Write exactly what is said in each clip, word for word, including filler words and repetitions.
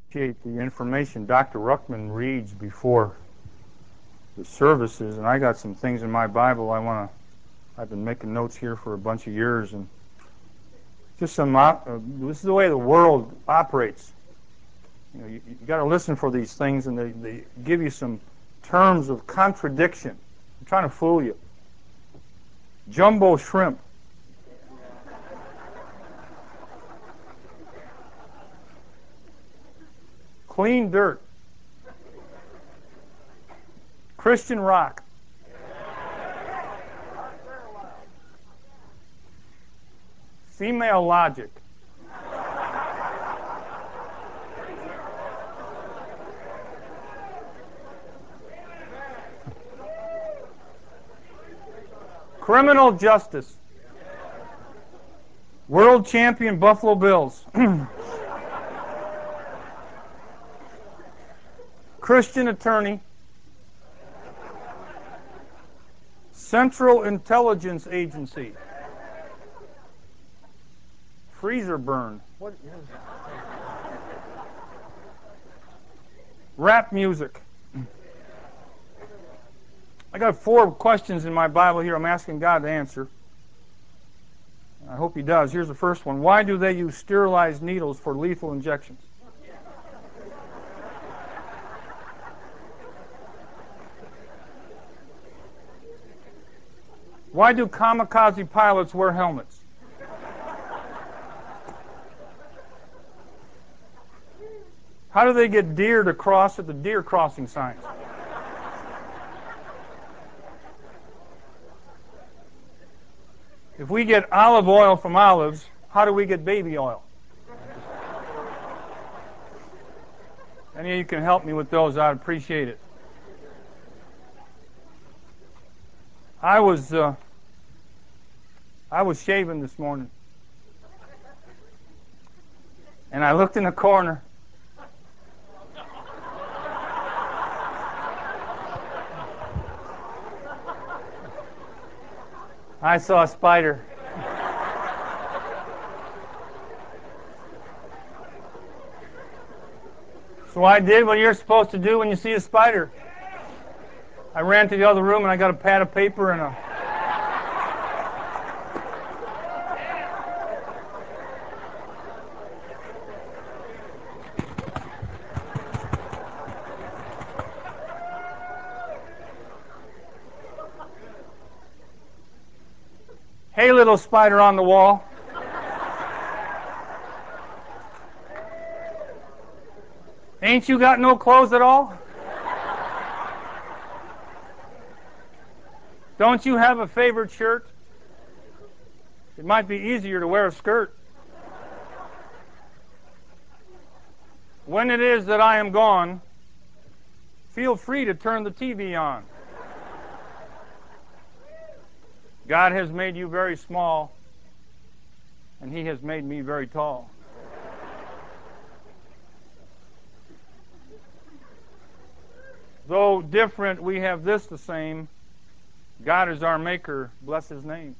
Appreciate the information Doctor Ruckman reads before the services, and I got some things in my Bible I want to. I've been making notes here for a bunch of years, and just some. Uh, this is the way the world operates. You know, you, you got to listen for these things, and they, they give you some terms of contradiction. I'm trying to fool you. Jumbo shrimp. Clean dirt. Christian rock. Female logic. Criminal justice. World champion Buffalo Bills. Christian attorney. Central Intelligence Agency. Freezer burn. What is that? Rap music. I got four questions in my Bible here I'm asking God to answer. I hope He does. Here's the first one. Why do they use sterilized needles for lethal injections? Why do kamikaze pilots wear helmets? How do they get deer to cross at the deer crossing signs? If we get olive oil from olives, how do we get baby oil? Any of you can help me with those, I'd appreciate it. I was uh, I was shaving this morning, and I looked in the corner. I saw a spider. So I did what you're supposed to do when you see a spider. I ran to the other room and I got a pad of paper and a Hey, little spider on the wall. Ain't you got no clothes at all? Don't you have a favorite shirt? It might be easier to wear a skirt. When it is that I am gone, feel free to turn the T V on. God has made you very small, and He has made me very tall. Though different, we have this the same. God is our maker. Bless His name.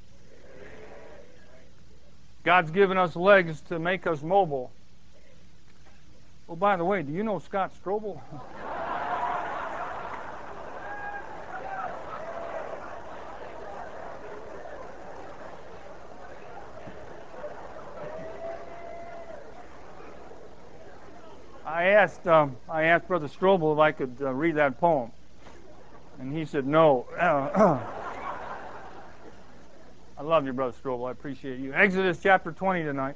God's given us legs to make us mobile. Oh, by the way, do you know Scott Strobel? I asked um, I asked Brother Strobel if I could uh, read that poem, and he said no. I love you, Brother Strobel. I appreciate you. Exodus chapter twenty tonight.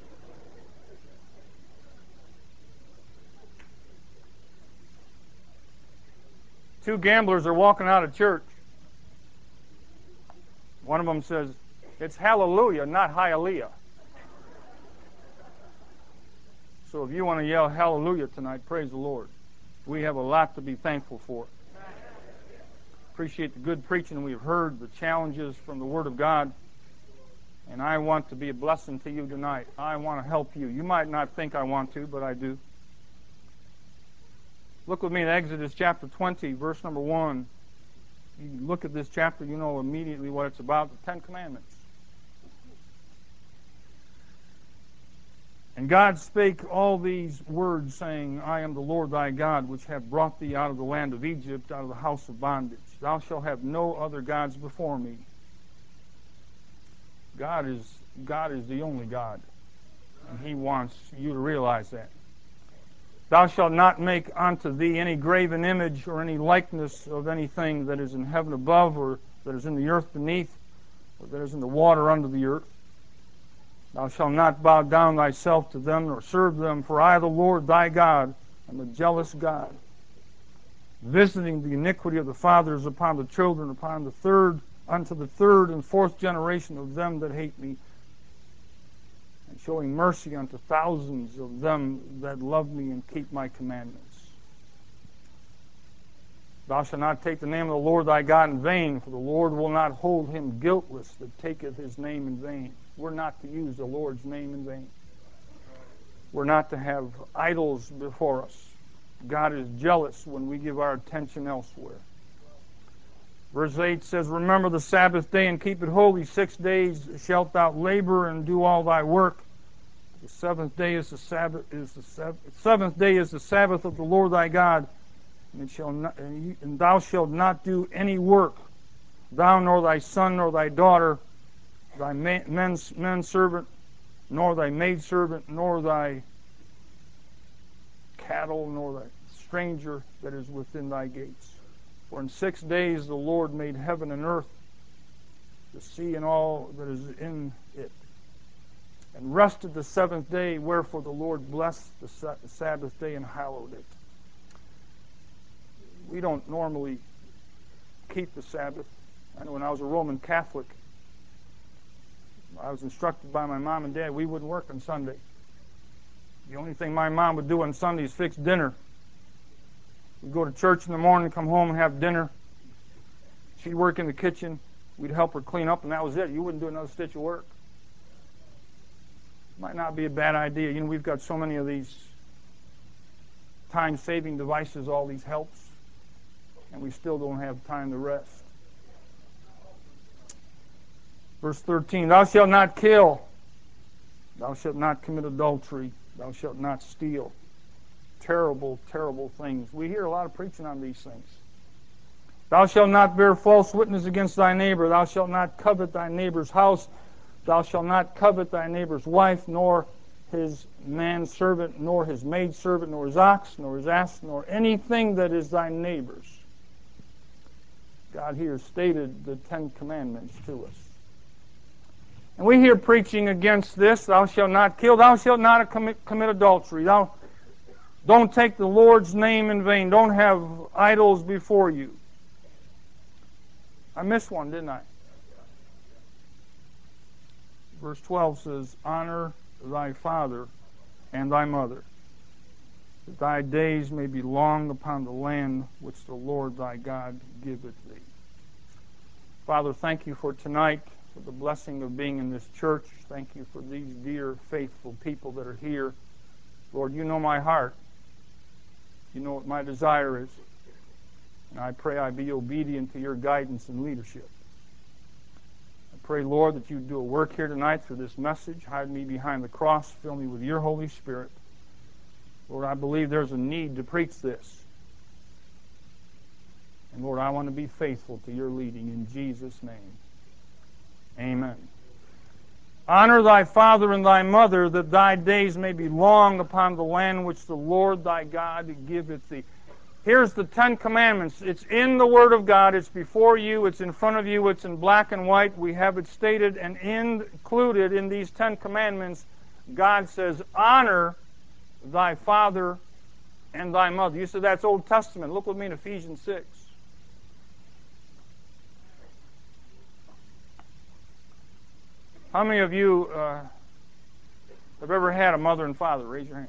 Two gamblers are walking out of church. One of them says, "It's hallelujah, not hialeah." So if you want to yell hallelujah tonight, praise the Lord. We have a lot to be thankful for. Appreciate the good preaching we've heard, the challenges from the Word of God. And I want to be a blessing to you tonight. I want to help you. You might not think I want to, but I do. Look with me at Exodus chapter twenty, verse number one. You look at this chapter, you know immediately what it's about, the Ten Commandments. And God spake all these words, saying, I am the Lord thy God, which have brought thee out of the land of Egypt, out of the house of bondage. Thou shalt have no other gods before me. God is, God is the only God, and He wants you to realize that. Thou shalt not make unto thee any graven image or any likeness of anything that is in heaven above, or that is in the earth beneath, or that is in the water under the earth. Thou shalt not bow down thyself to them, nor serve them, for I, the Lord thy God, am a jealous God, visiting the iniquity of the fathers upon the children, upon the third, unto the third and fourth generation of them that hate me, and showing mercy unto thousands of them that love me and keep my commandments. Thou shalt not take the name of the Lord thy God in vain, for the Lord will not hold him guiltless that taketh his name in vain. We're not to use the Lord's name in vain. We're not to have idols before us. God is jealous when we give our attention elsewhere. Verse eight says, Remember the Sabbath day and keep it holy. Six days shalt thou labor and do all thy work. The seventh day is the Sabbath. Is the seventh, seventh day is the Sabbath of the Lord thy God, and, it shall not, and thou shalt not do any work, thou nor thy son nor thy daughter, thy men, men servant, nor thy maidservant, nor thy cattle, nor thy stranger that is within thy gates. For in six days the Lord made heaven and earth, the sea and all that is in it, and rested the seventh day, wherefore the Lord blessed the Sabbath day and hallowed it. We don't normally keep the Sabbath. I know when I was a Roman Catholic, I was instructed by my mom and dad we wouldn't work on Sunday. The only thing my mom would do on Sunday is fix dinner. We'd go to church in the morning, come home and have dinner. She'd work in the kitchen. We'd help her clean up, and that was it. You wouldn't do another stitch of work. Might not be a bad idea. You know, we've got so many of these time-saving devices, all these helps, and we still don't have time to rest. Verse thirteen, Thou shalt not kill. Thou shalt not commit adultery. Thou shalt not steal. Terrible, terrible things. We hear a lot of preaching on these things. Thou shalt not bear false witness against thy neighbor. Thou shalt not covet thy neighbor's house. Thou shalt not covet thy neighbor's wife, nor his manservant, nor his maidservant, nor his ox, nor his ass, nor anything that is thy neighbor's. God here stated the Ten Commandments to us. And we hear preaching against this. Thou shalt not kill. Thou shalt not commit, commit adultery. Thou don't take the Lord's name in vain. Don't have idols before you. I missed one, didn't I? Verse twelve says, Honor thy father and thy mother, that thy days may be long upon the land which the Lord thy God giveth thee. Father, thank you for tonight, for the blessing of being in this church. Thank you for these dear, faithful people that are here. Lord, you know my heart. You know what my desire is. And I pray I be obedient to your guidance and leadership. I pray, Lord, that you do a work here tonight through this message. Hide me behind the cross. Fill me with your Holy Spirit. Lord, I believe there's a need to preach this. And Lord, I want to be faithful to your leading in Jesus' name. Amen. Honor thy father and thy mother, that thy days may be long upon the land which the Lord thy God giveth thee. Here's the Ten Commandments. It's in the Word of God. It's before you. It's in front of you. It's in black and white. We have it stated and included in these Ten Commandments. God says, honor thy father and thy mother. You said that's Old Testament. Look with me in Ephesians six. How many of you uh, have ever had a mother and father? Raise your hand.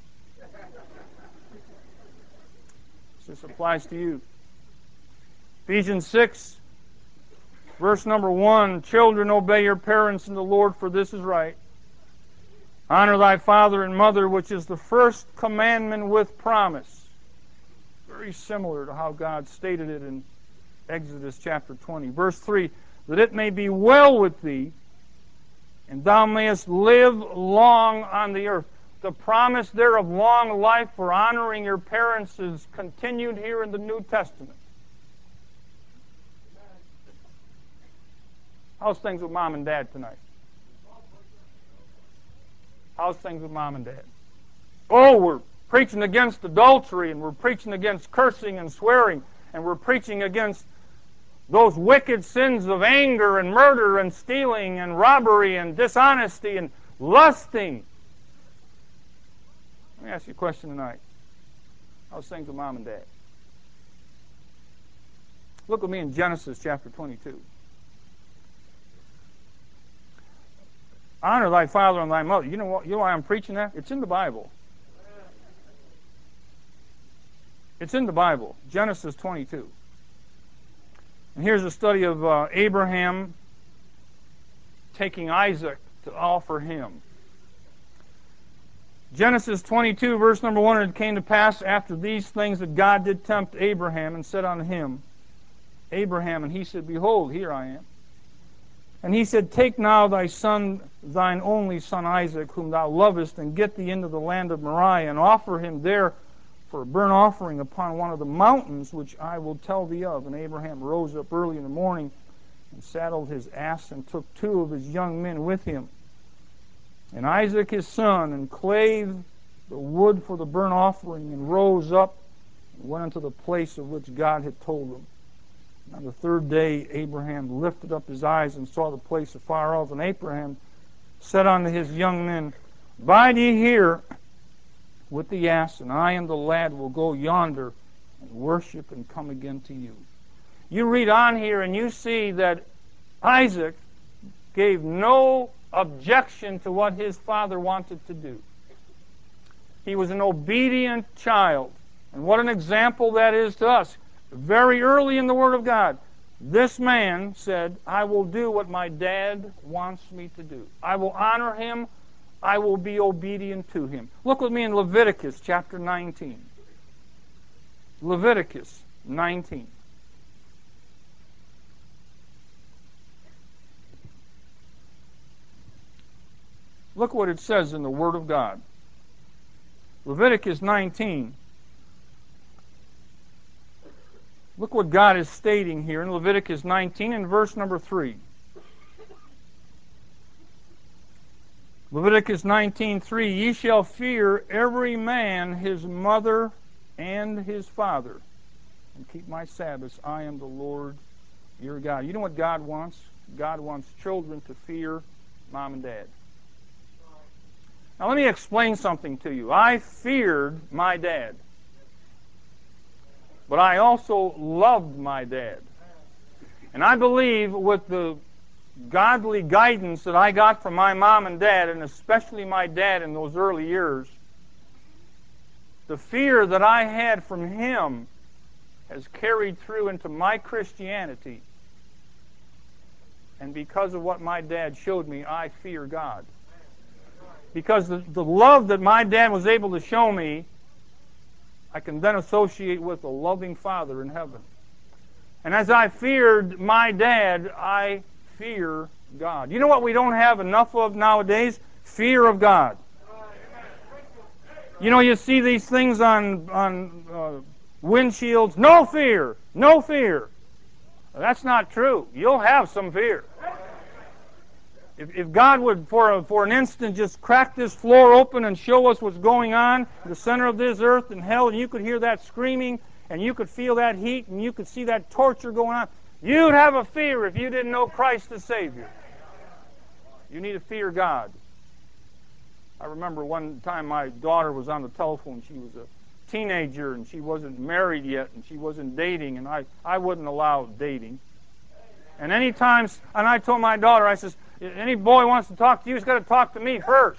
This applies to you. Ephesians six, verse number one, Children, obey your parents in the Lord, for this is right. Honor thy father and mother, which is the first commandment with promise. Very similar to how God stated it in Exodus chapter twenty. Verse three, that it may be well with thee, and thou mayest live long on the earth. The promise there of long life for honoring your parents is continued here in the New Testament. How's things with mom and dad tonight? How's things with mom and dad? Oh, we're preaching against adultery, and we're preaching against cursing and swearing, and we're preaching against those wicked sins of anger and murder and stealing and robbery and dishonesty and lusting. Let me ask you a question tonight. How's things with mom and dad? Look with me in Genesis chapter twenty-two. Honor thy father and thy mother. You know what? You know why I'm preaching that? It's in the Bible. It's in the Bible. Genesis twenty-two. And here's a study of uh, Abraham taking Isaac to offer him. Genesis twenty-two, verse number one, and it came to pass after these things that God did tempt Abraham and said unto him, Abraham, and he said, Behold, here I am. And he said, Take now thy son, thine only son Isaac, whom thou lovest, and get thee into the land of Moriah, and offer him there for a burnt offering upon one of the mountains which I will tell thee of. And Abraham rose up early in the morning, and saddled his ass, and took two of his young men with him, and Isaac his son, and clave the wood for the burnt offering, and rose up, and went unto the place of which God had told him. On the third day Abraham lifted up his eyes, and saw the place afar off. And Abraham said unto his young men, Bide ye here with the ass, and I and the lad will go yonder, and worship, and come again to you. You read on here, and you see that Isaac gave no objection to what his father wanted to do. He was an obedient child. And what an example that is to us. Very early in the Word of God, this man said, I will do what my dad wants me to do. I will honor him. I will be obedient to him. Look with me in Leviticus chapter nineteen. Leviticus nineteen. Look what it says in the Word of God. Leviticus nineteen. Look what God is stating here in Leviticus nineteen in verse number three. Leviticus nineteen three, Ye shall fear every man his mother and his father, and keep my Sabbaths. I am the Lord your God. You know what God wants? God wants children to fear mom and dad. Now let me explain something to you. I feared my dad, but I also loved my dad. And I believe with the godly guidance that I got from my mom and dad, and especially my dad in those early years, the fear that I had from him has carried through into my Christianity. And because of what my dad showed me, I fear God. Because the, the love that my dad was able to show me, I can then associate with a loving Father in heaven. And as I feared my dad, I fear God. You know what we don't have enough of nowadays? Fear of God. You know, you see these things on, on uh, windshields. No fear. No fear. That's not true. You'll have some fear. If, if God would, for, a, for an instant, just crack this floor open and show us what's going on in the center of this earth and hell, and you could hear that screaming, and you could feel that heat, and you could see that torture going on, you'd have a fear if you didn't know Christ as Savior. You need to fear God. I remember one time my daughter was on the telephone. She was a teenager, and she wasn't married yet, and she wasn't dating, and I, I wouldn't allow dating. And any time, and I told my daughter, I says, any boy wants to talk to you, he's got to talk to me first.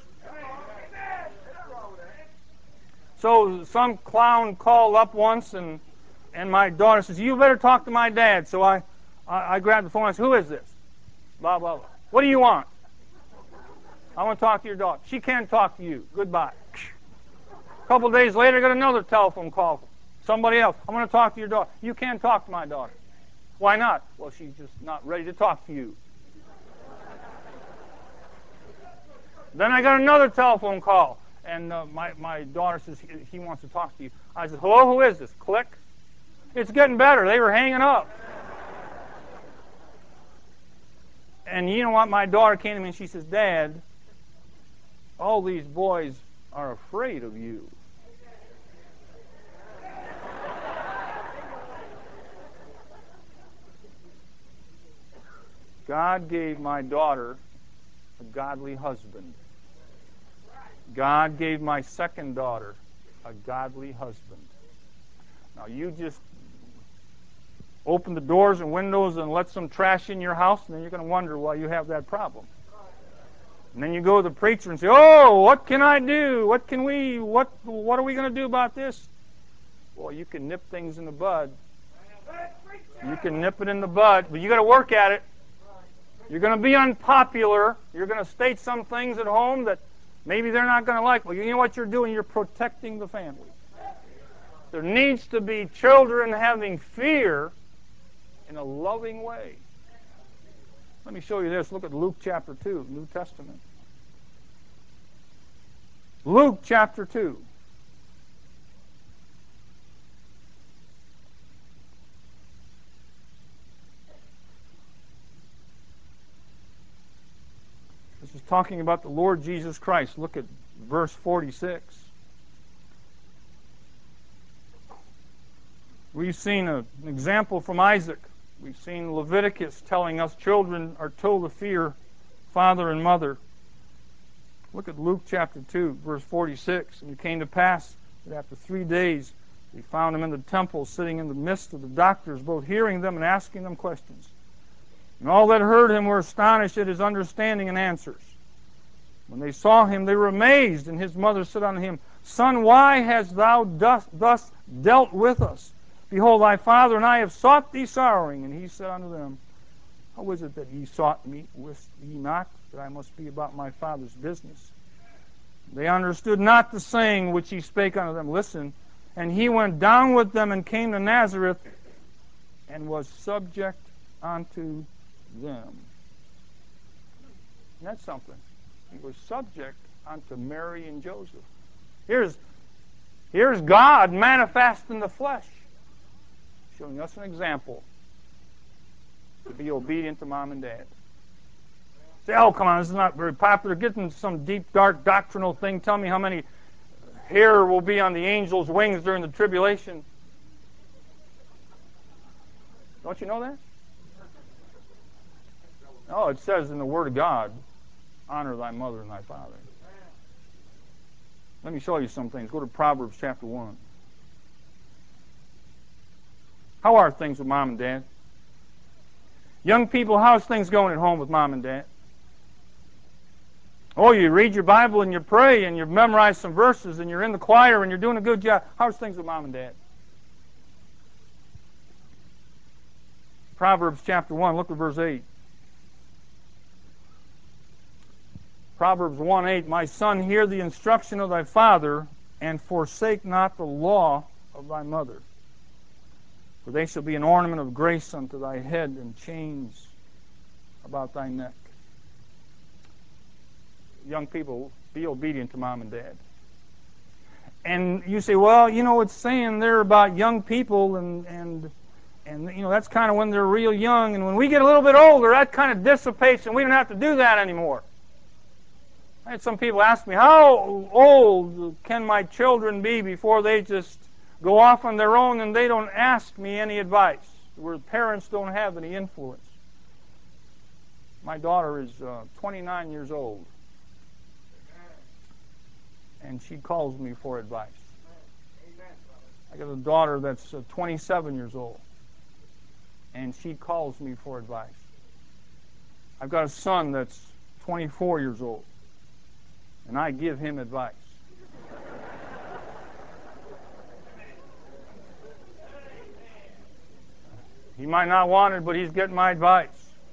So some clown called up once, and and my daughter says, you better talk to my dad. So I, I, I grabbed the phone and I said, who is this? Blah, blah, blah. What do you want? I want to talk to your daughter. She can't talk to you. Goodbye. A couple days later, I got another telephone call from somebody else. I want to talk to your daughter. You can't talk to my daughter. Why not? Well, she's just not ready to talk to you. Then I got another telephone call, And uh, my, my daughter says, he, he wants to talk to you. I said, hello, who is this? Click. It's getting better. They were hanging up. And you know what? My daughter came to me and she says, Dad, all these boys are afraid of you. God gave my daughter a godly husband. God gave my second daughter a godly husband. Now you just open the doors and windows and let some trash in your house, and then you're going to wonder why you have that problem. And then you go to the preacher and say, oh, what can I do? What can we, what, what are we going to do about this? Well, you can nip things in the bud. You can nip it in the bud, but you got to work at it. You're going to be unpopular. You're going to state some things at home that maybe they're not going to like. Well, you know what you're doing? You're protecting the family. There needs to be children having fear in a loving way. Let me show you this. Look at Luke chapter two, New Testament. Luke chapter two. This is talking about the Lord Jesus Christ. Look at verse forty-six. We've seen a, an example from Isaac. We've seen Leviticus telling us children are told to fear father and mother. Look at Luke chapter two, verse forty-six. And it came to pass that after three days we found him in the temple, sitting in the midst of the doctors, both hearing them and asking them questions. And all that heard him were astonished at his understanding and answers. When they saw him, they were amazed, and his mother said unto him, Son, why hast thou thus dealt with us? Behold, thy father and I have sought thee sorrowing. And he said unto them, How is it that ye sought me? Wist ye not that I must be about my father's business? They understood not the saying which he spake unto them. Listen, and he went down with them and came to Nazareth, and was subject unto them. And that's something. He was subject unto Mary and Joseph. Here's, here's God manifest in the flesh, showing us an example to be obedient to mom and dad. Say, oh, come on, this is not very popular. Get into some deep, dark, doctrinal thing. Tell me how many hair will be on the angel's wings during the tribulation. Don't you know that? Oh, it says in the Word of God, honor thy mother and thy father. Let me show you some things. Go to Proverbs chapter one. How are things with mom and dad? Young people, how's things going at home with mom and dad? Oh, you read your Bible and you pray and you've memorized some verses and you're in the choir and you're doing a good job. How's things with mom and dad? Proverbs chapter one, look at verse eight. Proverbs one eight, My son, hear the instruction of thy father, and forsake not the law of thy mother. For they shall be an ornament of grace unto thy head, and chains about thy neck. Young people, be obedient to mom and dad. And you say, well, you know, it's saying there about young people, and, and, and you know, that's kind of when they're real young, and when we get a little bit older, that kind of dissipates, and we don't have to do that anymore. I had some people ask me, how old can my children be before they just go off on their own and they don't ask me any advice, where parents don't have any influence? My daughter is uh, twenty-nine years old, and she calls me for advice. I got a daughter that's uh, twenty-seven years old, and she calls me for advice. I've got a son that's twenty-four years old, and I give him advice. He might not want it, but he's getting my advice.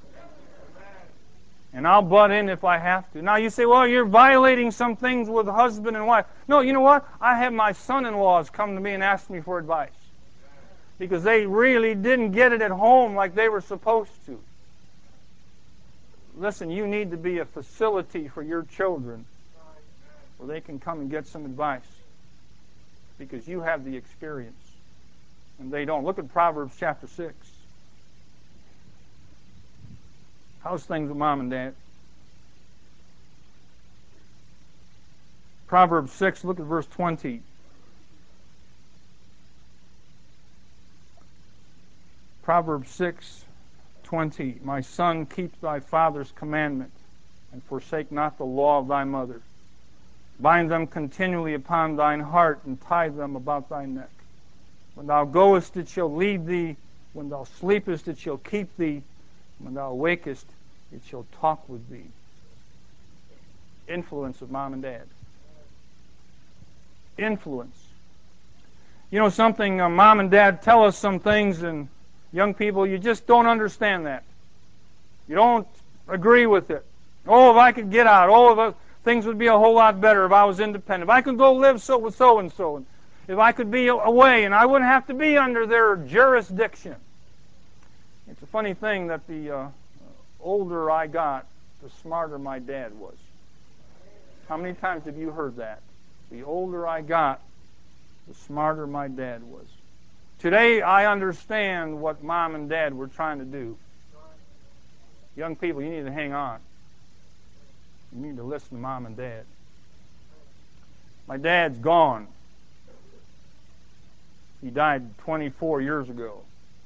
And I'll butt in if I have to. Now you say, well, you're violating some things with husband and wife. No, you know what? I have my son-in-laws come to me and ask me for advice, because they really didn't get it at home like they were supposed to. Listen, you need to be a facility for your children, where they can come and get some advice because you have the experience and they don't. Look at Proverbs chapter six. How's things with mom and dad? Proverbs six, look at verse twenty. Proverbs six, twenty. My son, keep thy father's commandment, and forsake not the law of thy mother. Bind them continually upon thine heart, and tie them about thy neck. When thou goest, it shall lead thee. When thou sleepest, it shall keep thee. When thou awakest, it shall talk with thee. Influence of mom and dad. Influence. You know something, uh, mom and dad tell us some things, and young people, you just don't understand that. You don't agree with it. Oh, if I could get out. Oh, if I, things would be a whole lot better if I was independent. If I could go live so with so-and-so. And if I could be away and I wouldn't have to be under their jurisdiction. It's a funny thing that the uh, older I got, the smarter my dad was. How many times have you heard that? The older I got, the smarter my dad was. Today, I understand what mom and dad were trying to do. Young people, you need to hang on. You need to listen to mom and dad. My dad's gone. He died twenty-four years ago.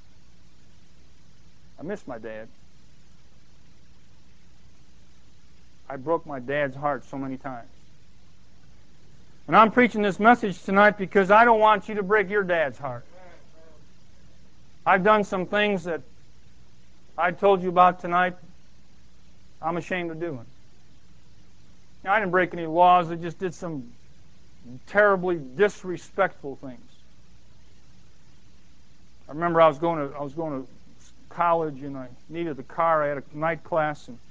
I miss my dad. I broke my dad's heart so many times. And I'm preaching this message tonight because I don't want you to break your dad's heart. I've done some things that I told you about tonight I'm ashamed of doing. Now, I didn't break any laws. I just did some terribly disrespectful things. I remember I was going to I was going to college and I needed a car. I had a night class and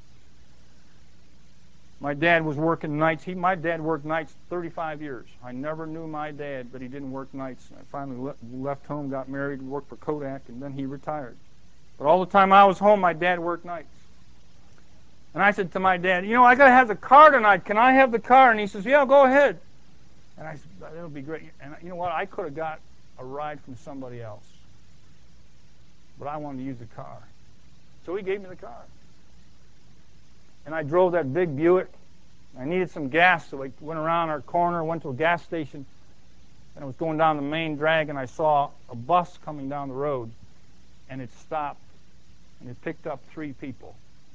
my dad was working nights. He, my dad worked nights thirty-five years. I never knew my dad, but he didn't work nights. I finally le left home, got married, worked for Kodak, and then he retired. But all the time I was home, my dad worked nights. And I said to my dad, you know, I got to have the car tonight. Can I have the car? And he says, yeah, go ahead. And I said, that'll be great. And you know what? I could have got a ride from somebody else. But I wanted to use the car. So he gave me the car. And I drove that big Buick. I needed some gas, so I went around our corner, went to a gas station, and I was going down the main drag, and I saw a bus coming down the road, and it stopped, and it picked up three people.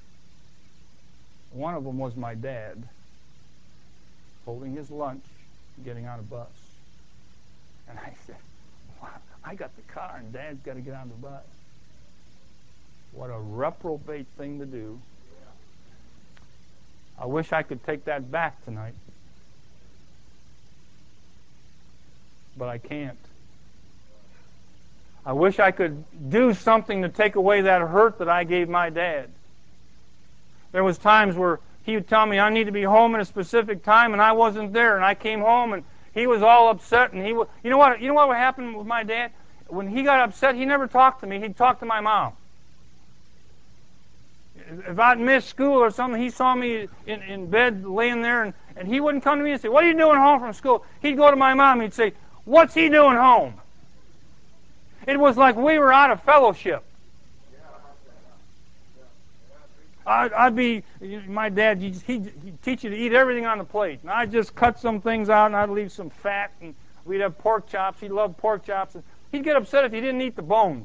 One of them was my dad, holding his lunch, getting on a bus. And I said, wow, I got the car, and Dad's got to get on the bus. What a reprobate thing to do. I wish I could take that back tonight. But I can't. I wish I could do something to take away that hurt that I gave my dad. There was times where he would tell me I need to be home at a specific time and I wasn't there, and I came home and he was all upset, and he would, you know what you know what would happen with my dad? When he got upset, he never talked to me. He'd talk to my mom. If I'd missed school or something, he saw me in, in bed laying there, and, and he wouldn't come to me and say, what are you doing home from school? He'd go to my mom and he'd say, what's he doing home? It was like we were out of fellowship. I'd, I'd be, my dad, he'd, he'd teach you to eat everything on the plate. And I'd just cut some things out, and I'd leave some fat, and we'd have pork chops. He loved pork chops. And he'd get upset if he didn't eat the bones.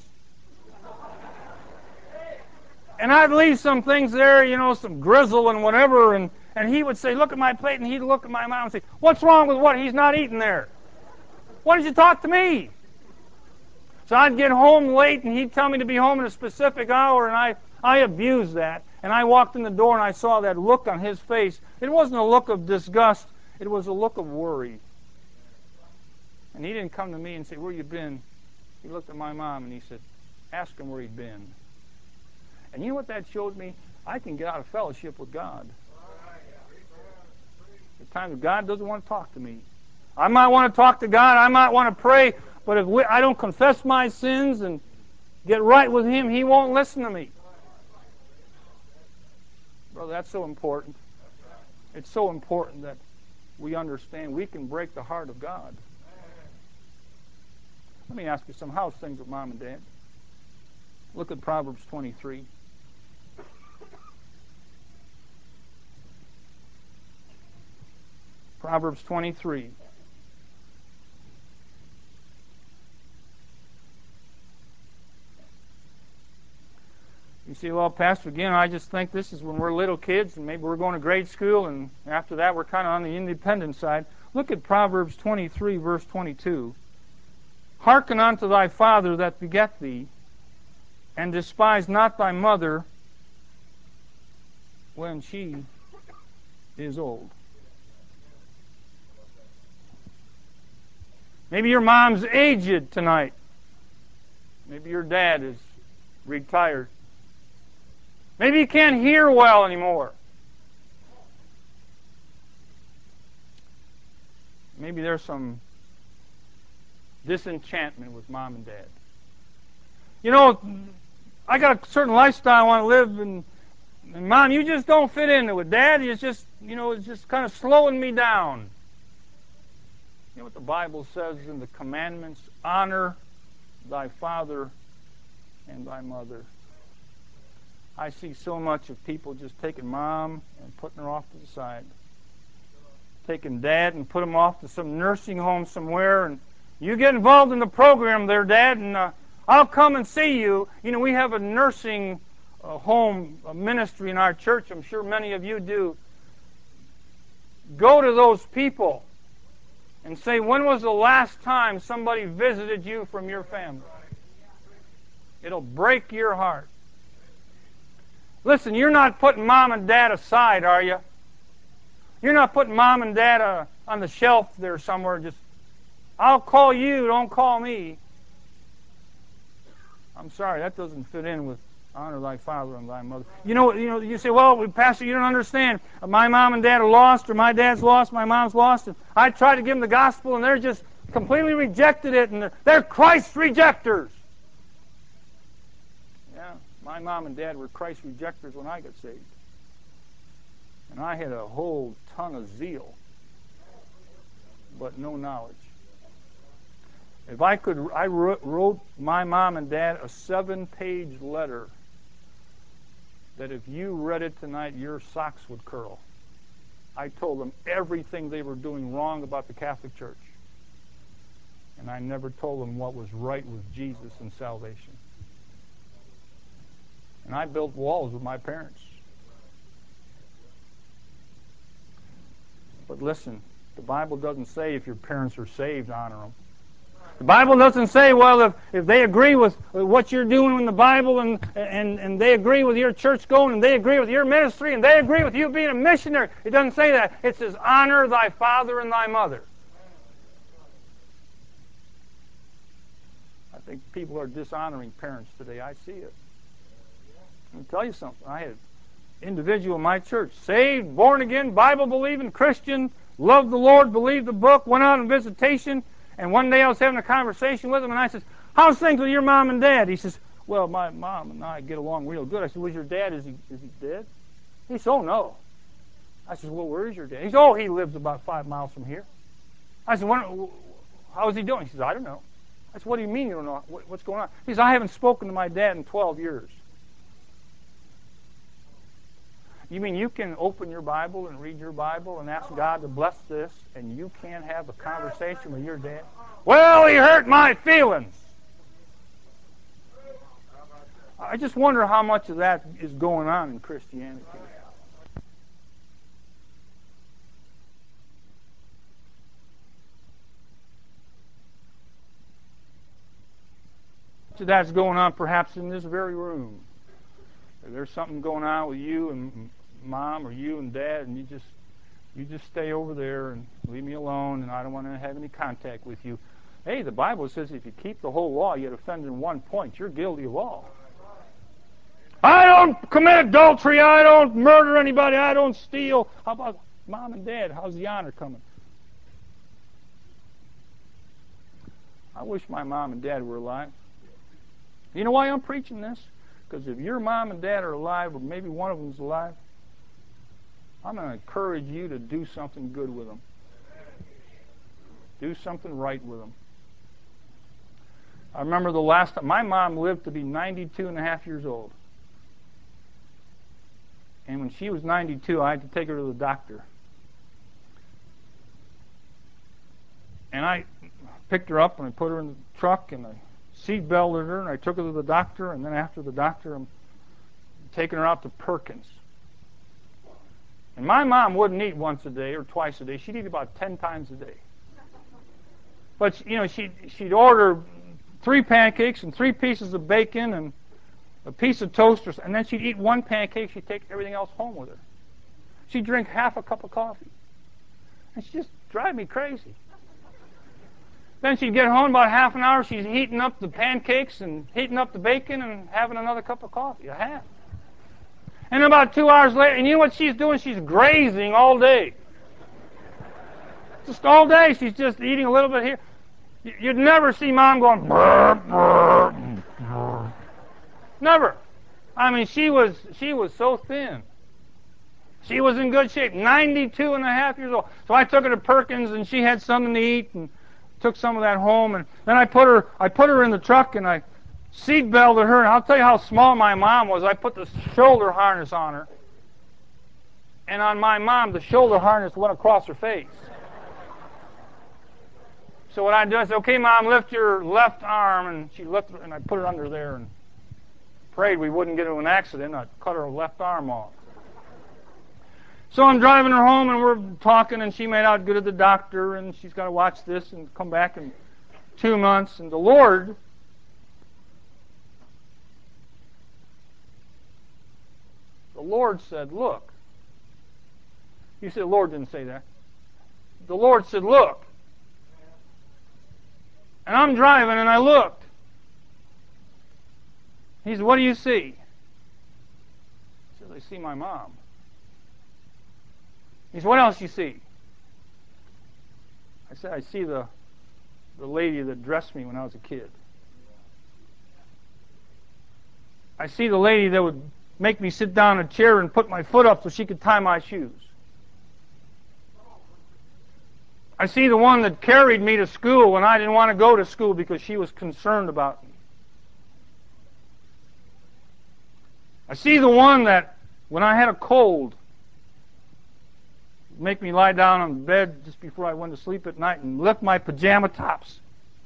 And I'd leave some things there, you know, some grizzle and whatever, and, and he would say, look at my plate, and he'd look at my mom and say, what's wrong with what? He's not eating there. Why did you talk to me? So I'd get home late, and he'd tell me to be home at a specific hour, and I, I abused that. And I walked in the door, and I saw that look on his face. It wasn't a look of disgust. It was a look of worry. And he didn't come to me and say, where you been? He looked at my mom, and he said, ask him where he'd been. And you know what that showed me? I can get out of fellowship with God. At times God doesn't want to talk to me. I might want to talk to God. I might want to pray. But if we, I don't confess my sins and get right with Him, He won't listen to me. Brother, that's so important. It's so important that we understand we can break the heart of God. Let me ask you some house things with Mom and Dad. Look at Proverbs twenty-three. Proverbs twenty-three. You see, well, Pastor, again, I just think this is when we're little kids and maybe we're going to grade school, and after that we're kind of on the independent side. Look at Proverbs twenty-three, verse twenty-two. Hearken unto thy father that begat thee, and despise not thy mother when she is old. Maybe your mom's aged tonight. Maybe your dad is retired. Maybe you can't hear well anymore. Maybe there's some disenchantment with mom and dad. You know, I got a certain lifestyle I want to live, and, and Mom, you just don't fit into it. Dad, it's just, you know, it's just kind of slowing me down. You know what the Bible says in the commandments? Honor thy father and thy mother. I see so much of people just taking Mom and putting her off to the side. Taking Dad and put him off to some nursing home somewhere, and you get involved in the program there, Dad, and uh, I'll come and see you. You know, we have a nursing uh, home a ministry in our church. I'm sure many of you do. Go to those people and say, when was the last time somebody visited you from your family? It'll break your heart. Listen, you're not putting Mom and Dad aside, are you? You're not putting Mom and Dad uh, on the shelf there somewhere. Just, I'll call you, don't call me. I'm sorry, that doesn't fit in with honor thy father and thy mother. You know, you know, you say, well, Pastor, you don't understand. My mom and dad are lost, or my dad's lost, my mom's lost. And I try to give them the gospel, and they're just completely rejected it, and they're, they're Christ rejectors. Yeah, my mom and dad were Christ rejectors when I got saved. And I had a whole ton of zeal, but no knowledge. If I could, I wrote my mom and dad a seven-page letter that if you read it tonight, your socks would curl. I told them everything they were doing wrong about the Catholic Church. And I never told them what was right with Jesus and salvation. And I built walls with my parents. But listen, the Bible doesn't say if your parents are saved, honor them. The Bible doesn't say, well, if, if they agree with what you're doing in the Bible, and, and, and they agree with your church going, and they agree with your ministry, and they agree with you being a missionary. It doesn't say that. It says, honor thy father and thy mother. I think people are dishonoring parents today. I see it. Let me tell you something. I had an individual in my church, saved, born again, Bible-believing Christian, loved the Lord, believed the book, went out on visitation. And one day I was having a conversation with him, and I said, how's things with your mom and dad? He says, well, my mom and I get along real good. I said, was your dad, is he is he dead? He said, oh, no. I said, well, where is your dad? He said, oh, he lives about five miles from here. I said, what, how is he doing? He says, I don't know. I said, what do you mean you don't know? What, what's going on? He says, I haven't spoken to my dad in twelve years. You mean you can open your Bible and read your Bible and ask God to bless this, and you can't have a conversation with your dad? Well, he hurt my feelings. I just wonder how much of that is going on in Christianity. Much of that's going on perhaps in this very room. If there's something going on with you and Mom or you and Dad, and you just you just stay over there and leave me alone, and I don't want to have any contact with you. Hey, the Bible says if you keep the whole law, yet offend in one point, you're guilty of all. I don't commit adultery, I don't murder anybody, I don't steal. How about Mom and Dad? How's the honor coming? I wish my mom and dad were alive. You know why I'm preaching this? Because if your mom and dad are alive, or maybe one of them's alive, I'm going to encourage you to do something good with them. Do something right with them. I remember the last time, my mom lived to be ninety-two and a half years old. And when she was ninety-two, I had to take her to the doctor. And I picked her up and I put her in the truck and I seat belted her and I took her to the doctor. And then after the doctor, I'm taking her out to Perkins. And my mom wouldn't eat once a day or twice a day. She'd eat about ten times a day. But, you know, she'd, she'd order three pancakes and three pieces of bacon and a piece of toast, and then she'd eat one pancake. She'd take everything else home with her. She'd drink half a cup of coffee. And she'd just drive me crazy. Then she'd get home about half an hour. She's heating up the pancakes and heating up the bacon and having another cup of coffee, a half. And about two hours later, and you know what she's doing? She's grazing all day. Just all day, she's just eating a little bit here. You'd never see Mom going, brr, brr, brr. Never. I mean, she was she was so thin. She was in good shape, ninety-two and a half years old. So I took her to Perkins, and she had something to eat, and took some of that home. And then I put her I put her in the truck, and I seat belted her. And I'll tell you how small my mom was. I put the shoulder harness on her, and on my mom, the shoulder harness went across her face. So what I do, I said, "Okay, Mom, lift your left arm," and she lifted, and I put her under there and prayed we wouldn't get into an accident. I cut her left arm off. So I'm driving her home, and we're talking, and she made out good at the doctor, and she's got to watch this and come back in two months. And the Lord, the Lord said, "Look." You said the Lord didn't say that. The Lord said, "Look." And I'm driving, and I looked. He said, "What do you see?" I said, "I see my mom." He said, "What else you see?" I said, "I see the the lady that dressed me when I was a kid. I see the lady that would make me sit down in a chair and put my foot up so she could tie my shoes. I see the one that carried me to school when I didn't want to go to school because she was concerned about me. I see the one that, when I had a cold, would make me lie down on the bed just before I went to sleep at night and lift my pajama tops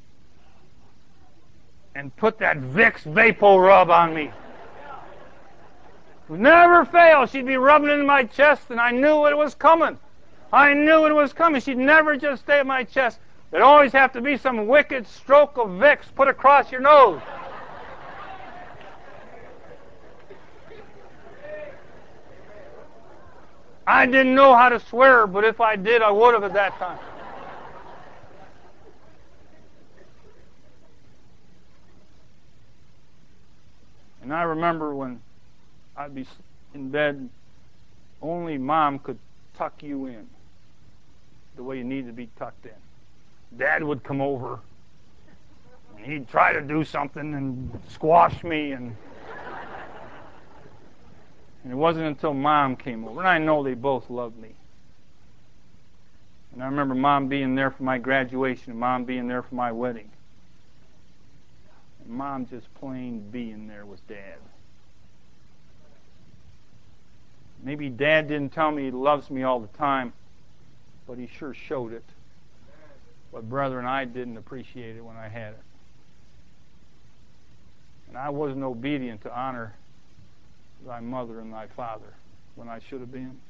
and put that Vicks Vapo Rub on me. It would never fail. She'd be rubbing it in my chest, and I knew it was coming. I knew it was coming. She'd never just stay at my chest. There'd always have to be some wicked stroke of Vicks put across your nose. I didn't know how to swear, but if I did, I would have at that time. And I remember when I'd be in bed, only Mom could tuck you in the way you needed to be tucked in. Dad would come over, and he'd try to do something and squash me, and and it wasn't until Mom came over, and I know they both loved me. And I remember Mom being there for my graduation, and Mom being there for my wedding. And Mom just plain being there with Dad. Maybe Dad didn't tell me he loves me all the time, but he sure showed it. But brethren, I didn't appreciate it when I had it. And I wasn't obedient to honor thy mother and thy father when I should have been.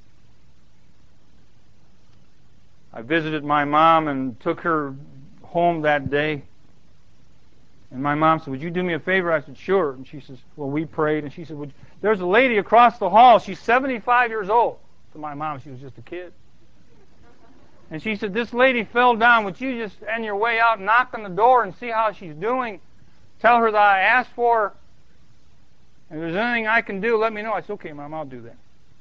I visited my mom and took her home that day. And my mom said, "Would you do me a favor?" I said, "Sure." And she says, "Well, we prayed." And she said, Would "There's a lady across the hall. She's seventy-five years old." To my mom, she was just a kid. And she said, "This lady fell down. Would you just, on your way out, knock on the door and see how she's doing? Tell her that I asked for her. And if there's anything I can do, let me know." I said, "Okay, Mom, I'll do that."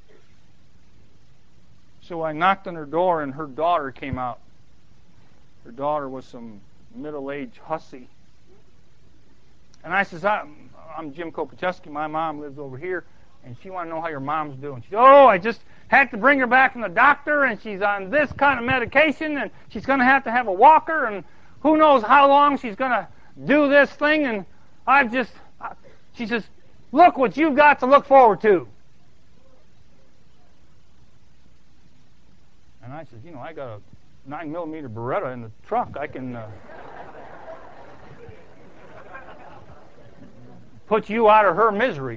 So I knocked on her door, and her daughter came out. Her daughter was some middle-aged hussy. And I says, I'm, I'm Jim Kopachewski. My mom lives over here. And she wanted to know how your mom's doing. She said, oh, I just had to bring her back from the doctor, and she's on this kind of medication, and she's going to have to have a walker, and who knows how long she's going to do this thing, and I've just, she says, look what you've got to look forward to. And I said, you know, I got a nine millimeter Beretta in the truck. I can uh, put you out of her misery.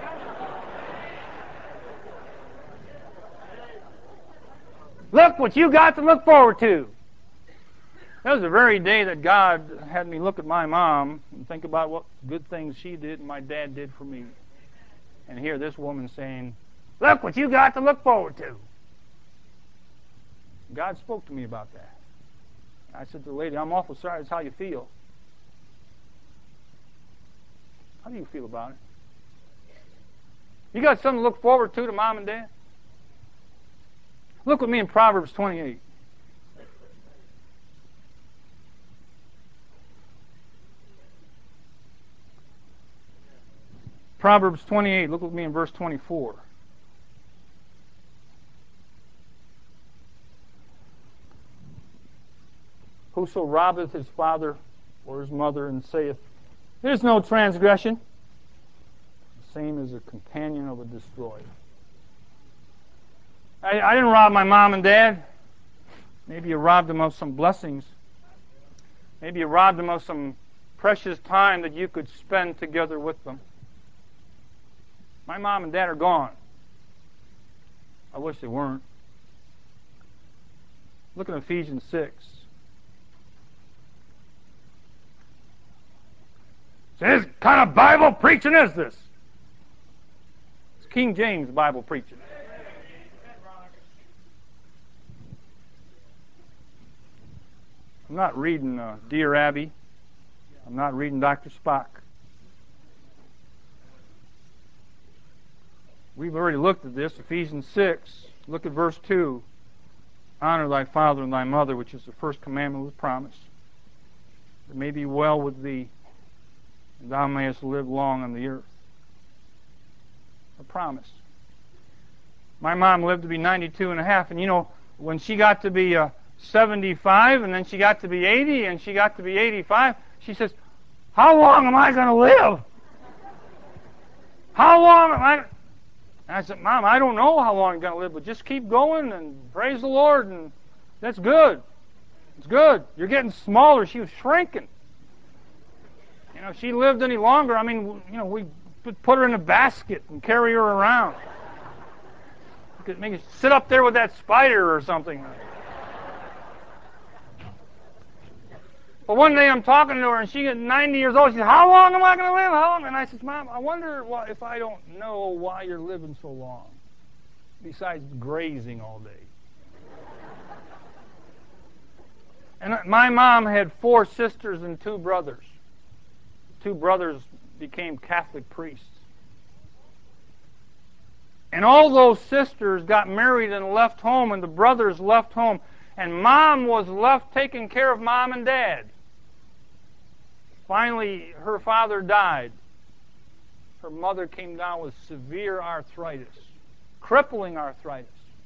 Look what you got to look forward to. That was the very day that God had me look at my mom and think about what good things she did and my dad did for me. And hear this woman saying, look what you got to look forward to. God spoke to me about that. I said to the lady, I'm awful sorry, that's how you feel. How do you feel about it? You got something to look forward to to Mom and Dad? Look with me in Proverbs twenty-eight. Proverbs twenty-eight, look with me in verse twenty-four. Whoso robbeth his father or his mother and saith, there's no transgression, the same as a companion of a destroyer. I, I didn't rob my mom and dad. Maybe you robbed them of some blessings. Maybe you robbed them of some precious time that you could spend together with them. My mom and dad are gone. I wish they weren't. Look at Ephesians six. This kind of Bible preaching is this? It's King James Bible preaching. I'm not reading uh, Dear Abby. I'm not reading Doctor Spock. We've already looked at this, Ephesians six. Look at verse two. Honor thy father and thy mother, which is the first commandment with promise. It may be well with thee, and thou mayest live long on the earth. A promise. My mom lived to be ninety-two and a half, and you know, when she got to be uh, seventy-five, and then she got to be eighty, and she got to be eighty-five, she says, how long am I going to live? How long am I... And I said, Mom, I don't know how long you're going to live, but just keep going and praise the Lord, and that's good. It's good. You're getting smaller. She was shrinking. You know, if she lived any longer, I mean, you know, we put her in a basket and carry her around. We could make her sit up there with that spider or something. But one day I'm talking to her, and she gets ninety years old. She says, how long am I going to live? How long? And I says, Mom, I wonder why, if I don't know why you're living so long, besides grazing all day. And my mom had four sisters and two brothers. Two brothers became Catholic priests. And all those sisters got married and left home, and the brothers left home. And Mom was left taking care of Mom and Dad. Finally, her father died. Her mother came down with severe arthritis, crippling arthritis.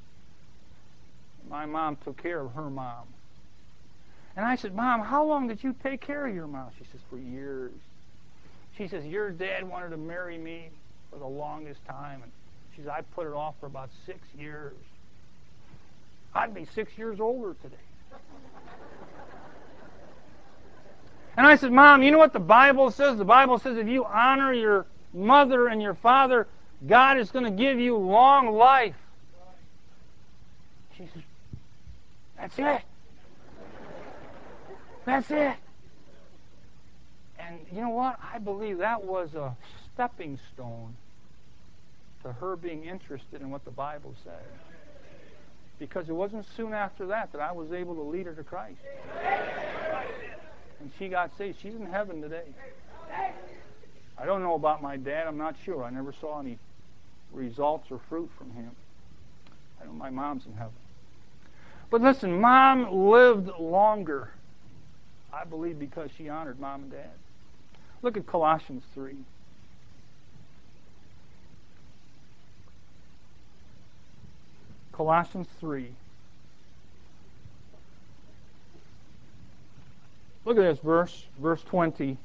My mom took care of her mom. And I said, Mom, how long did you take care of your mom? She says, for years. She says, your dad wanted to marry me for the longest time. And she says, I put it off for about six years. I'd be six years older today. And I said, Mom, you know what the Bible says? The Bible says if you honor your mother and your father, God is going to give you long life. She says, that's it. That's it. And you know what? I believe that was a stepping stone to her being interested in what the Bible said. Because it wasn't soon after that that I was able to lead her to Christ. And she got saved. She's in heaven today. I don't know about my dad. I'm not sure. I never saw any results or fruit from him. I know my mom's in heaven. But listen, Mom lived longer, I believe, because she honored Mom and Dad. Look at Colossians three. Colossians three. Look at this verse, verse twenty.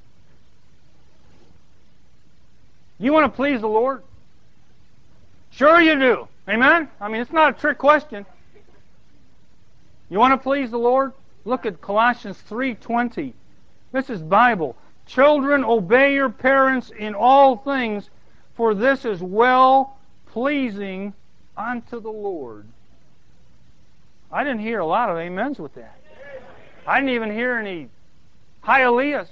You want to please the Lord? Sure you do. Amen? I mean, it's not a trick question. You want to please the Lord? Look at Colossians three twenty. This is Bible. Children, obey your parents in all things, for this is well pleasing unto the Lord. I didn't hear a lot of amens with that. I didn't even hear any hallelujahs.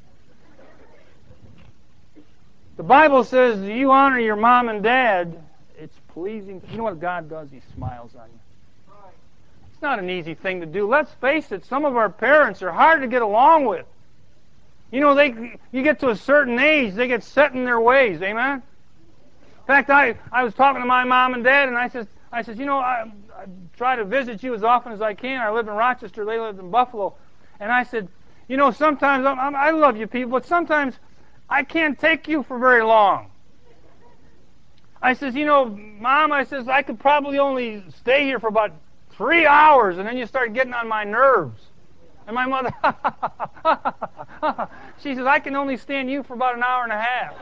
The Bible says you honor your mom and dad, it's pleasing. You know what God does? He smiles on you. It's not an easy thing to do. Let's face it, some of our parents are hard to get along with. You know, they you get to a certain age, they get set in their ways. Amen? In fact, I, I was talking to my mom and dad, and I said, I said, you know, I, I try to visit you as often as I can. I live in Rochester. They live in Buffalo. And I said, you know, sometimes, I'm, I'm, I love you people, but sometimes I can't take you for very long. I says, you know, Mom, I says, I could probably only stay here for about three hours, and then you start getting on my nerves. And my mother, she says, I can only stand you for about an hour and a half.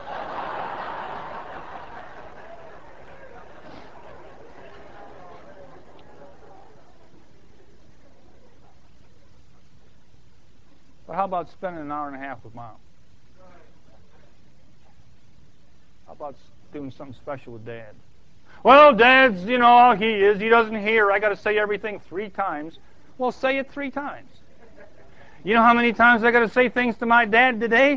But how about spending an hour and a half with Mom? How about doing something special with Dad? Well, Dad's, you know, all he is. He doesn't hear. I got to say everything three times. Well, say it three times. You know how many times I got to say things to my dad today?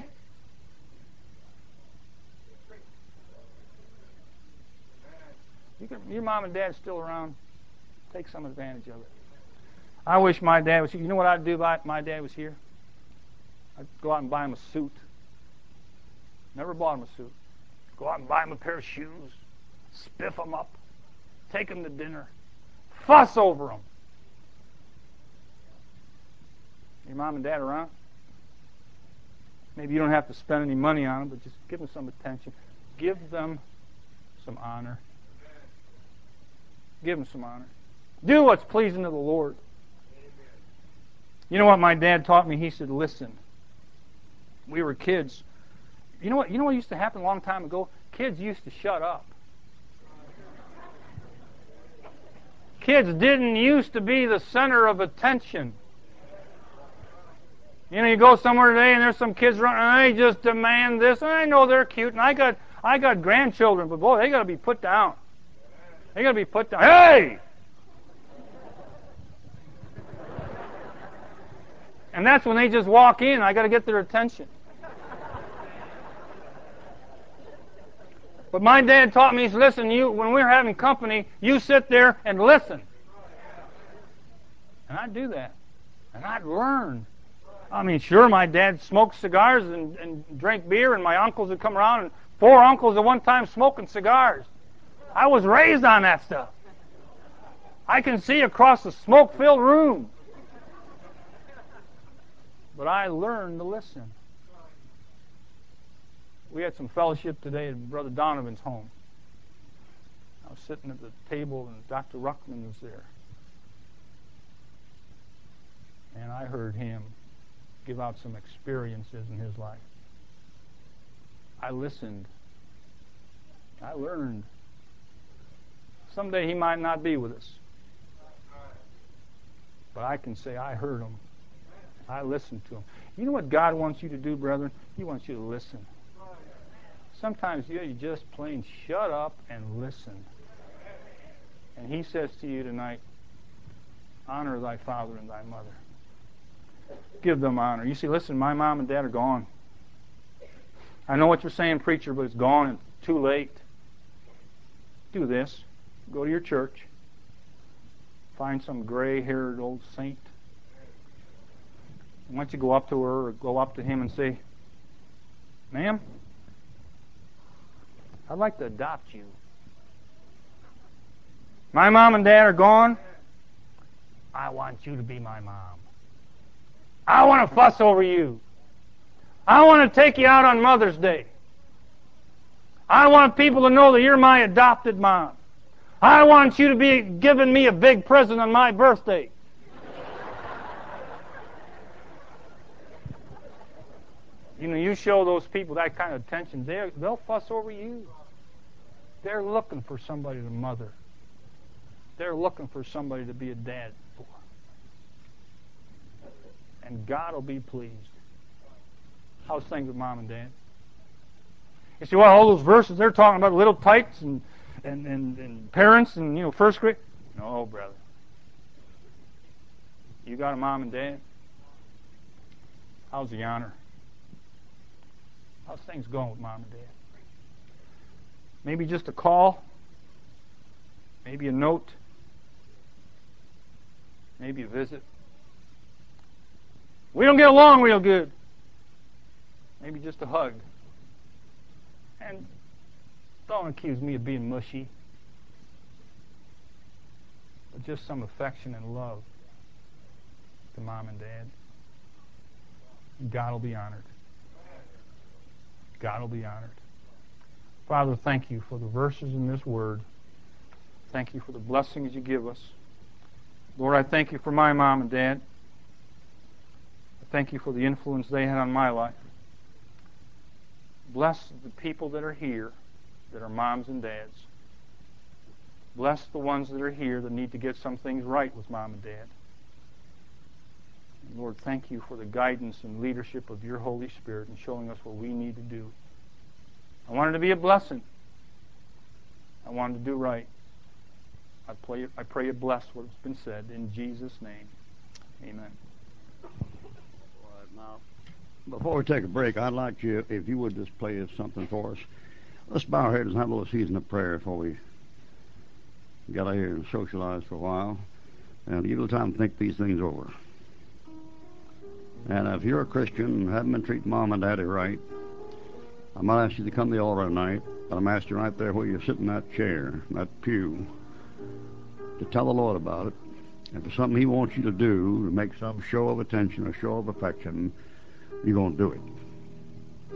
You can, your mom and dad's still around. Take some advantage of it. I wish my dad was here. You know what I'd do if my dad was here? I'd go out and buy him a suit. Never bought him a suit. Go out and buy him a pair of shoes. Spiff them up. Take him to dinner. Fuss over them. Your mom and dad around? Maybe you don't have to spend any money on them, but just give them some attention. Give them some honor. Give them some honor. Do what's pleasing to the Lord. You know what my dad taught me? He said, listen. We were kids. You know what? You know what used to happen a long time ago? Kids used to shut up. Kids didn't used to be the center of attention. You know, you go somewhere today and there's some kids running and they just demand this. And I know they're cute, and I got I got grandchildren, but boy, they got to be put down. They got to be put down. Hey! And that's when they just walk in. I got to get their attention. But my dad taught me, he said, listen, you, when we're having company, you sit there and listen. And I'd do that. And I'd learn. I mean, sure, my dad smoked cigars and, and drank beer, and my uncles would come around, and four uncles at one time smoking cigars. I was raised on that stuff. I can see across the smoke-filled room. But I learned to listen. We had some fellowship today at Brother Donovan's home. I was sitting at the table, and Doctor Ruckman was there. And I heard him give out some experiences in his life. I listened. I learned. Someday he might not be with us. But I can say I heard him. I listened to him. You know what God wants you to do, brethren? He wants you to listen. Sometimes you, you just plain shut up and listen. And he says to you tonight, honor thy father and thy mother. Give them honor. You see, listen, my mom and dad are gone. I know what you're saying, preacher, but it's gone and too late. Do this. Go to your church. Find some gray-haired old saint. And once you go up to her or go up to him and say, ma'am, I'd like to adopt you. My mom and dad are gone. I want you to be my mom. I want to fuss over you. I want to take you out on Mother's Day. I want people to know that you're my adopted mom. I want you to be giving me a big present on my birthday. You know, you show those people that kind of attention, they'll fuss over you. They're looking for somebody to mother. They're looking for somebody to be a dad for. And God will be pleased. How's things with mom and dad? You say, well, all those verses, they're talking about little tykes and, and, and, and parents and, you know, first grade. No, brother. You got a mom and dad? How's the honor? How's things going with mom and dad? Maybe just a call. Maybe a note. Maybe a visit. We don't get along real good. Maybe just a hug. And don't accuse me of being mushy. But just some affection and love to mom and dad. God will be honored. God will be honored. Father, thank you for the verses in this word. Thank you for the blessings you give us. Lord, I thank you for my mom and dad. I thank you for the influence they had on my life. Bless the people that are here that are moms and dads. Bless the ones that are here that need to get some things right with mom and dad. And Lord, thank you for the guidance and leadership of your Holy Spirit in showing us what we need to do. I wanted to be a blessing. I wanted to do right. I pray, I pray you bless what's been said in Jesus' name. Amen. All right, now, before we take a break, I'd like you, if you would just play something for us. Let's bow our heads and have a little season of prayer before we get out here and socialize for a while. And give a little time to think these things over. And if you're a Christian and haven't been treating mom and daddy right, I might ask you to come to the altar tonight, but I'm asking you right there where you sit in that chair, that pew, to tell the Lord about it. If there's something He wants you to do to make some show of attention or show of affection, you're going to do it.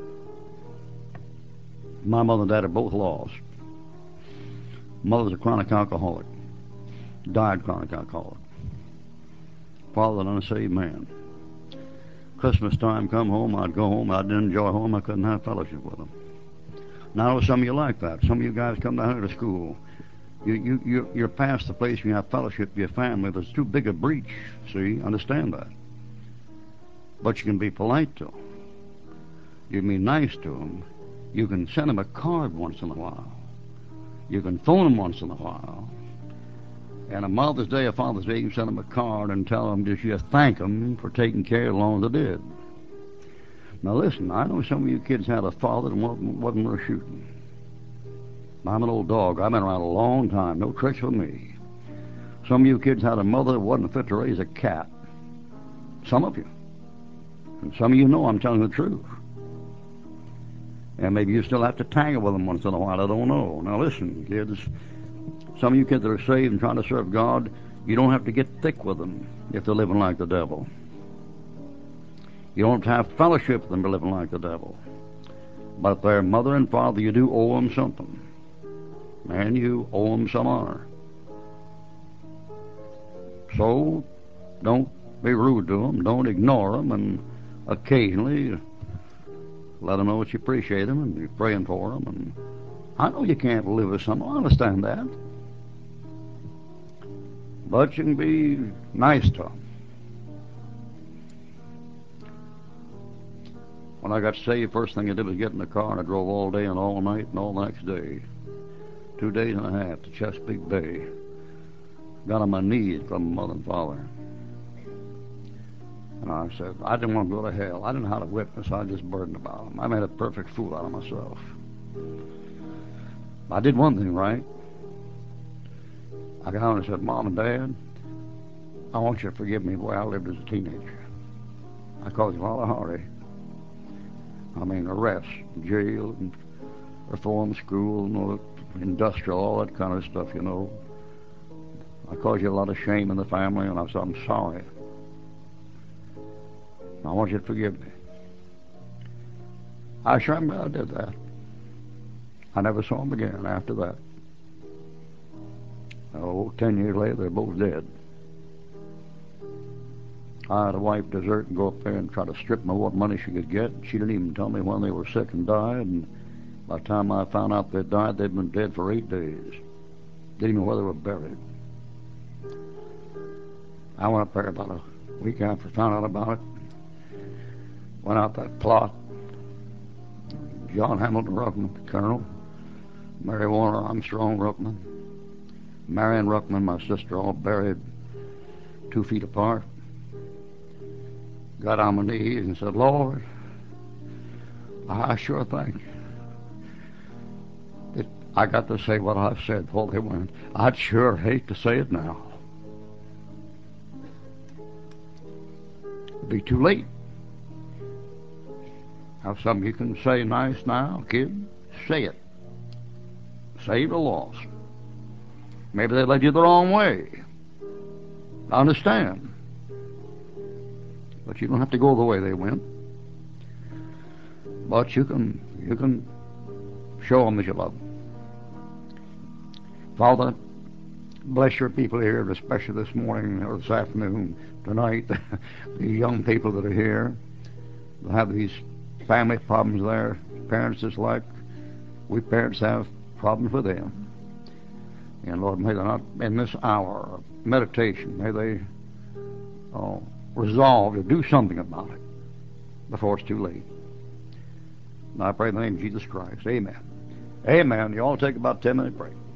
My mother and dad are both lost. Mother's a chronic alcoholic. Died chronic alcoholic. Father, an unsaved man. Christmas time, come home, I'd go home, I didn't enjoy home, I couldn't have fellowship with them. Now, I know some of you like that. Some of you guys come down here to school. You, you, you, you're past the place where you have fellowship with your family. There's too big a breach, see? Understand that. But you can be polite to them. You can be nice to them. You can send them a card once in a while. You can phone them once in a while. And on Mother's Day or Father's Day, you can send them a card and tell them just you thank them for taking care as long as they did. Now listen, I know some of you kids had a father that wasn't, wasn't worth shooting. I'm an old dog. I've been around a long time. No tricks with me. Some of you kids had a mother that wasn't fit to raise a cat. Some of you. And some of you know I'm telling the truth. And maybe you still have to tangle with them once in a while. I don't know. Now listen, kids. Some of you kids that are saved and trying to serve God, you don't have to get thick with them if they're living like the devil. You don't have to have fellowship with them if they're living like the devil. But if they're mother and father, you do owe them something. And you owe them some honor. So, don't be rude to them. Don't ignore them. And occasionally, let them know that you appreciate them and you're praying for them. And I know you can't live with someone. I understand that. But you can be nice to them. When I got saved, first thing I did was get in the car, and I drove all day and all night and all the next day. Two days and a half to Chesapeake Bay. Got on my knees from mother and father. And I said, I didn't want to go to hell. I didn't know how to witness. I just burdened about them. I made a perfect fool out of myself. I did one thing right. I got on and said, Mom and Dad, I want you to forgive me the way I lived as a teenager. I caused you a lot of heartache. I mean, arrest, jail, and reform school, you know, industrial, all that kind of stuff, you know. I caused you a lot of shame in the family, and I said, I'm sorry. I want you to forgive me. I sure am glad I did that. I never saw him again after that. Oh, ten years later, they're both dead. I had a wife desert and go up there and try to strip me what money she could get. She didn't even tell me when they were sick and died, and by the time I found out they died, they'd been dead for eight days. Didn't even know where they were buried. I went up there about a week after I found out about it. Went out that plot. John Hamilton Ruckman, Colonel. Mary Warner Armstrong Ruckman. Marion Ruckman, my sister, all buried two feet apart. Got on my knees and said, Lord, I sure think that I got to say what I've said before they went. I'd sure hate to say it now. It'd be too late. Have something you can say nice now, kid? Say it. Save the lost. Maybe they led you the wrong way. I understand. But you don't have to go the way they went. But you can, you can show them that you love them. Father, bless your people here, especially this morning or this afternoon, tonight, the young people that are here. They'll have these family problems there. Parents just like we parents have problems with them. And Lord, may they not, in this hour of meditation, may they oh, resolve to do something about it before it's too late. And I pray in the name of Jesus Christ. Amen. Amen. You all take about ten minute break.